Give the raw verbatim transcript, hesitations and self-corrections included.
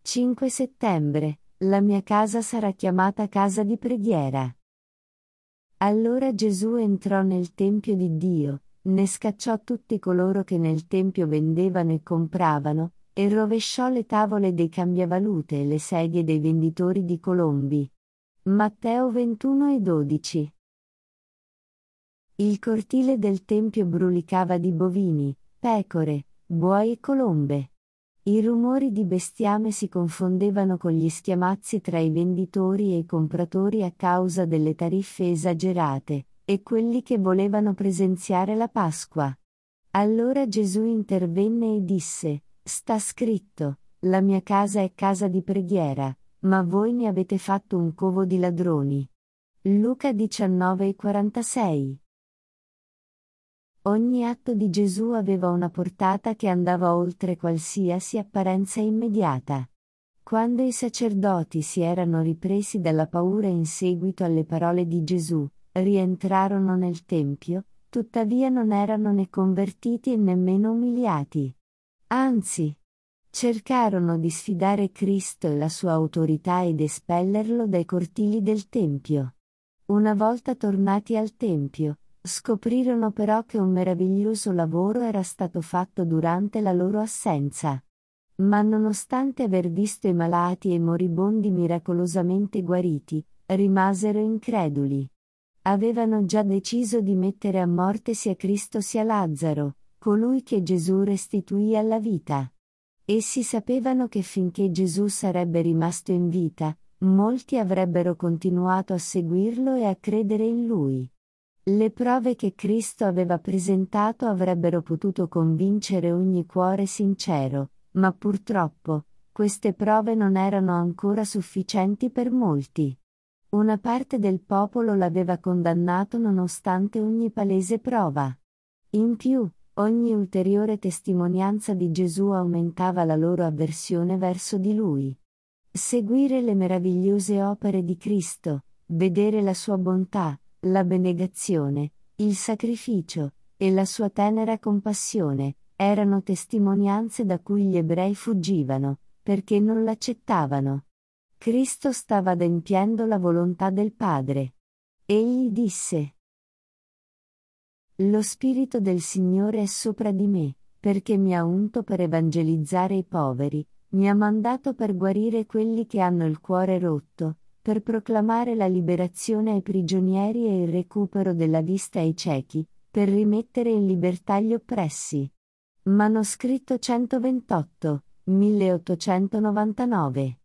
cinque settembre, la mia casa sarà chiamata casa di preghiera. Allora Gesù entrò nel Tempio di Dio, ne scacciò tutti coloro che nel Tempio vendevano e compravano, e rovesciò le tavole dei cambiavalute e le sedie dei venditori di colombi. Matteo ventuno e dodici. Il cortile del Tempio brulicava di bovini, pecore, buoi e colombe. I rumori di bestiame si confondevano con gli schiamazzi tra i venditori e i compratori a causa delle tariffe esagerate, e quelli che volevano presenziare la Pasqua. Allora Gesù intervenne e disse: «Sta scritto, la mia casa è casa di preghiera, ma voi ne avete fatto un covo di ladroni». Luca diciannove e quarantasei. Ogni atto di Gesù aveva una portata che andava oltre qualsiasi apparenza immediata. Quando i sacerdoti si erano ripresi dalla paura in seguito alle parole di Gesù, rientrarono nel Tempio, tuttavia non erano né convertiti e nemmeno umiliati. Anzi, cercarono di sfidare Cristo e la sua autorità ed espellerlo dai cortili del Tempio. Una volta tornati al Tempio, scoprirono però che un meraviglioso lavoro era stato fatto durante la loro assenza. Ma nonostante aver visto i malati e i moribondi miracolosamente guariti, rimasero increduli. Avevano già deciso di mettere a morte sia Cristo sia Lazzaro, colui che Gesù restituì alla vita. Essi sapevano che finché Gesù sarebbe rimasto in vita, molti avrebbero continuato a seguirlo e a credere in lui. Le prove che Cristo aveva presentato avrebbero potuto convincere ogni cuore sincero, ma purtroppo, queste prove non erano ancora sufficienti per molti. Una parte del popolo l'aveva condannato nonostante ogni palese prova. In più, ogni ulteriore testimonianza di Gesù aumentava la loro avversione verso di lui. Seguire le meravigliose opere di Cristo, vedere la sua bontà, l'abnegazione, il sacrificio, e la sua tenera compassione, erano testimonianze da cui gli ebrei fuggivano, perché non l'accettavano. Cristo stava adempiendo la volontà del Padre. Egli disse: «Lo Spirito del Signore è sopra di me, perché mi ha unto per evangelizzare i poveri, mi ha mandato per guarire quelli che hanno il cuore rotto, per proclamare la liberazione ai prigionieri e il recupero della vista ai ciechi, per rimettere in libertà gli oppressi». Manoscritto centoventotto, milleottocentonovantanove.